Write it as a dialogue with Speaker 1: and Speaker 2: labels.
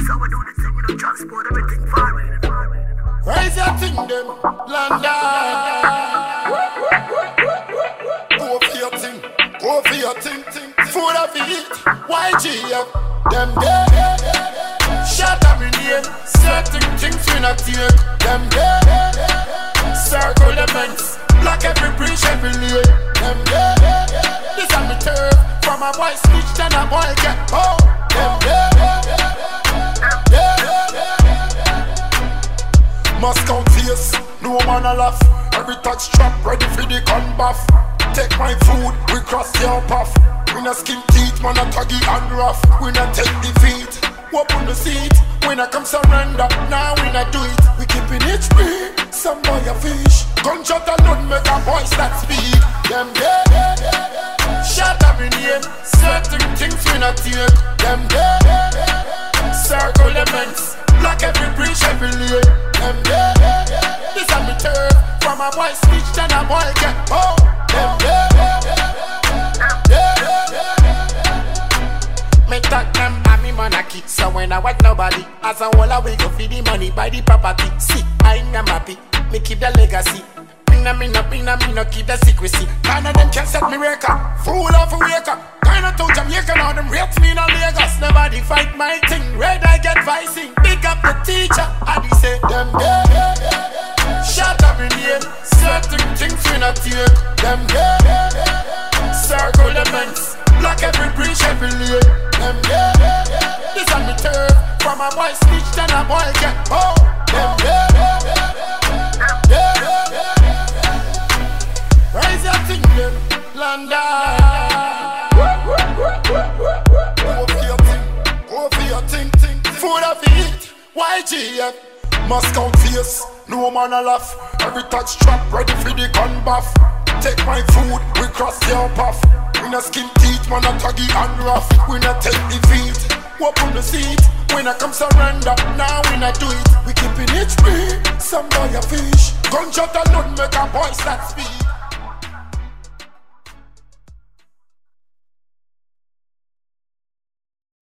Speaker 1: how we do the thing, we don't transport everything far in.
Speaker 2: Raise your thing, them, London. Go for your thing, go for your thing. Food of it, YGF, them dead. Shut up in here, certain things we not take. Them dead. Circle elements, block every breach, every lane. Them dead. This on the turf, from a boy switch, then a boy get home. Them dead. Must count face, no man a laugh. Every touch trap, ready for the gun buff. Take my food, we cross your path. We not skin teeth, man a tuggy and rough. We not take defeat, open the seat. We not come surrender, now we not do it. We keeping it free, some boy a fish. Gunshot alone make a voice that speak. Them dead, shut up in here. Certain things we not take. Them dead, circle elements, block every breach, every lane. Them dead, this on the turf. From a boy speech, then a boy get home. Them dead. Me talk them by me monarchy. So when I want nobody, as a whole I will go feed the money, buy the property. See, I am happy, me keep the legacy. Me no keep the secrecy. Kind of them can set me wake up, fool off a wake up. Kind of to Jamaica now, them rates me in Lagos. Nobody fight my thing, red I get vicing. Big up the teacher, I be say them dead. Shut up in here, certain things we not take. Them dead. Circle elements, block every breach, every lane. Them dead. This on the turf, from a boy speech, then a boy get home. Them dead. Raise your thing, them, London. Go for your thing, go for your thing. Food of it, YGF. Must count face, no man a laugh. Every touch trap, ready for the gun buff. Take my food, we cross your path. We not skin teeth, man a tuggy and rough. We not take defeat, open the seat. We not come surrender, now we not do it. We keeping it free, some boy a fish. Gunshot alone make a voice that speak.